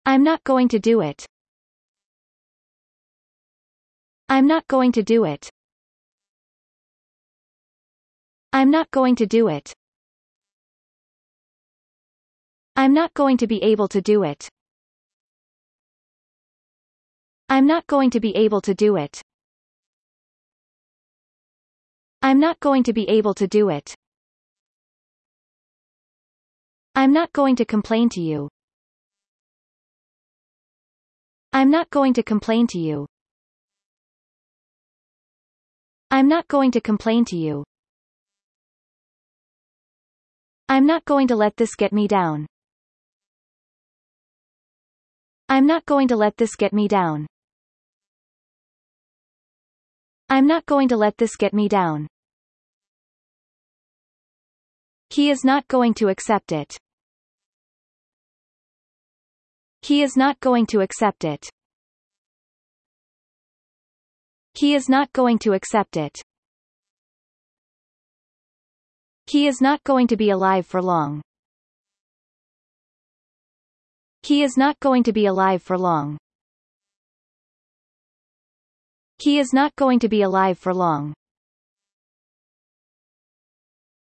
I'm not going to do it. I'm not going to do it. I'm not going to do it. I'm not going to be able to do it. I'm not going to be able to do it. I'm not going to be able to do it. I'm not going to complain to you. I'm not going to complain to you. I'm not going to complain to you. I'm not going to let this get me down. I'm not going to let this get me down. I'm not going to let this get me down. He is not going to accept it. He is not going to accept it. He is not going to accept it. He is not going to be alive for long. He is not going to be alive for long. He is not going to be alive for long.